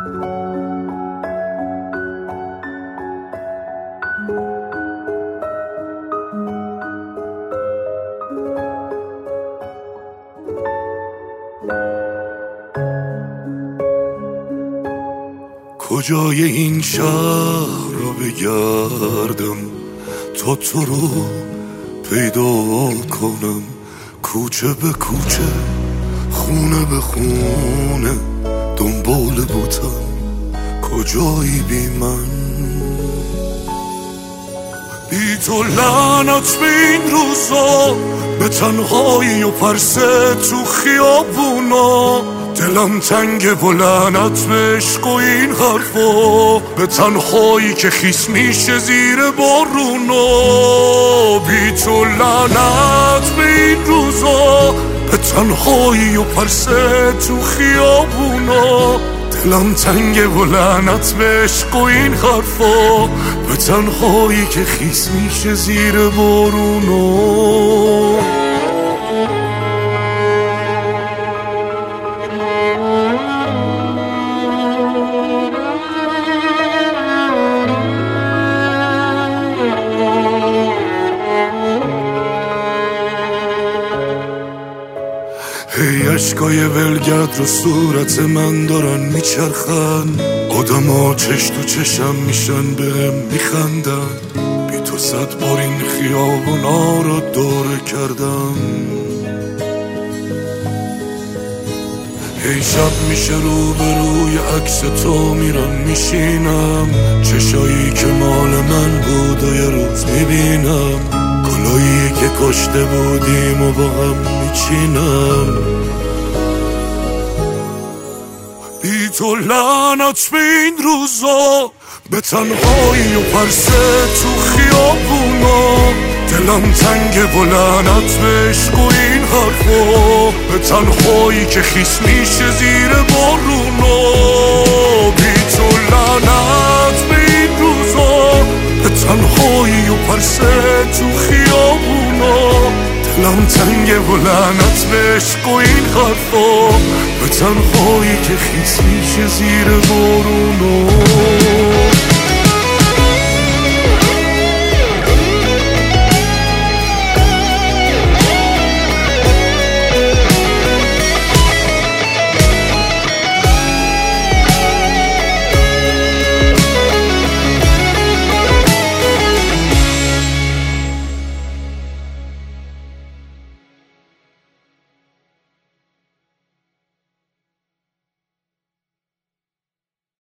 کجای این شهر رو بگردم تا تو رو پیدا کنم، کوچه به کوچه خونه به خونه دنبال بودم، کجایی بی من؟ بی تو لعنت به این روزا، به تنهایی و پرسه تو خیابونا، دلم تنگه و لعنت به عشق و این حرفا، به تنهایی که خیس میشه زیر بارونا. بی تو لعنت به این روزا، به تنهایی و پرسه تو خیابونا، دلم تنگه و لعنت به عشق و این حرفا، به تنهایی که خیس میشه زیر بارونا. هی اشکای ولگرد رو صورت من دارن میچرخن، آدم ها چش تو چشم میشن بهم میخندن، بی تو 100 بار این خیابونا رو دوره کردم. هی شب میشه رو به روی عکس تو میرم میشینم، چشایی که مال من بود و یه روز میبینم، گلایی که کشته بودیم و با هم میچینم. بی تو لعنت به این روزا، به تنهایی و پرسه تو خیابونا، دلم تنگه و لعنت به عشق و این حرفا، به تنهایی که خیس میشه زیر بارونا. بی تو لعنت به این روزا، به تنهایی و پرسه تو خیابونا، دلم تنگه و لعنت به عشق و این حرفا، به تنهایی که خیس میشه زیر بارونا.